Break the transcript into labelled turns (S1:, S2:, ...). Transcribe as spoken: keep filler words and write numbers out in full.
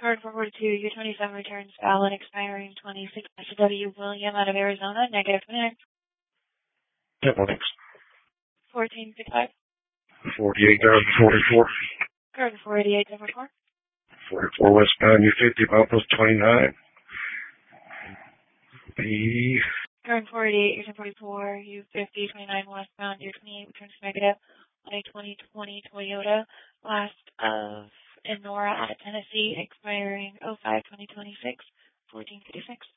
S1: Card forward to U twenty-seven returns valid expiring twenty-six. W. William out of Arizona, negative twenty-nine.
S2: Ten points.
S1: fourteen fifty-five.
S2: forty-eight thousand forty-four.
S1: Card four eighty-eight seven four.
S2: forty-four westbound U fifty, milepost twenty-nine. B.
S1: Card four eighty-eight U forty-four, U fifty, twenty-nine westbound, U twenty-eight returns negative on a twenty twenty Toyota. Last of Enora out of Tennessee, expiring oh five twenty twenty-six, fourteen fifty-six.